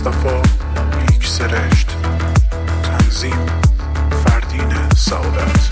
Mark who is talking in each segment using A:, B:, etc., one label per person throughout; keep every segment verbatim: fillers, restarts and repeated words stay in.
A: مصطفی نیک سرشت. تنظیم فردین سعادت.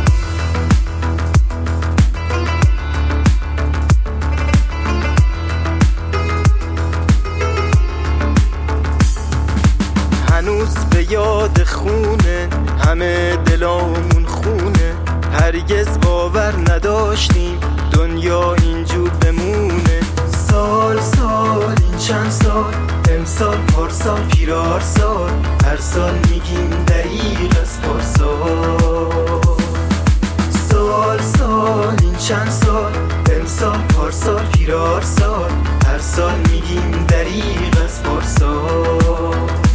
B: هنوز به یاد خونه همه دلامون خونه، هرگز باور نداشتیم دنیا اینجور بمونه. سال سال این چند سال، امسال پارسال پیرار سال، هر سال میگیم دریغ از پارسال. سال سال این چند سال، امسال پارسال پیرار سال، هر سال میگیم دریغ از پارسال.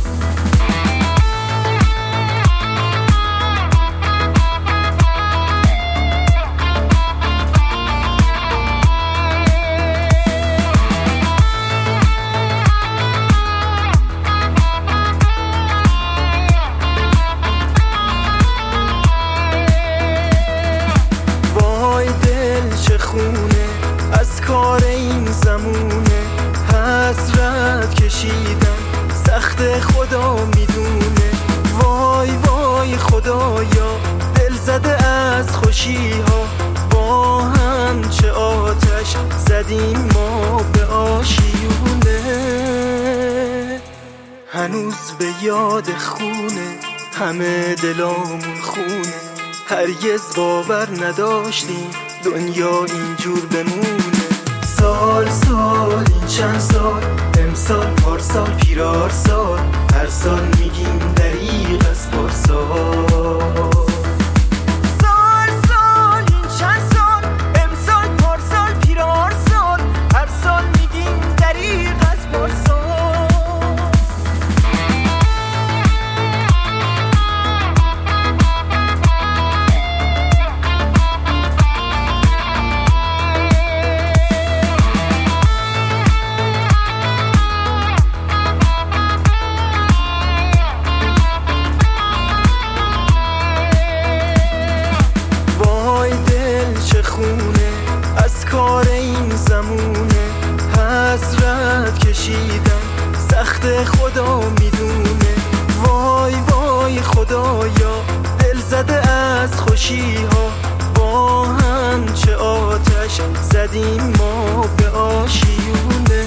B: از کار این زمونه حسرت کشیدن سخت، خدا میدونه. وای وای خدایا، دل زده از خوشی ها، با هم چه آتش زدیم ما به آشیونه. هنوز به یاد خونه همه دلامون خونه، هرگز باور نداشتیم دنیا اینجور بمونه. سال سال این چند سال، امسال پارسال پیرار سال، هر سال میگیم دریغ از پارسال. سال سال این چند سال، امسال پارسال پیرار سال، هر سال میگیم دریغ از پارسال. از کار این زمونه حسرت کشیدن سخت، خدا میدونه. وای وای خدایا، دل زده از خوشی ها، با هم چه آتش زدیم ما به آشیونه.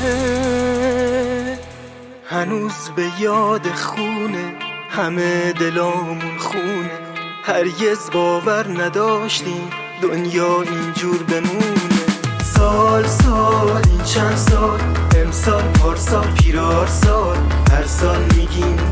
B: هنوز به یاد خونه همه دلامون خونه، هرگز باور نداشتیم دنیا اینجور بمونه. سال سال این چند سال، امسال پارسال پیرار سال، هر سال میگیم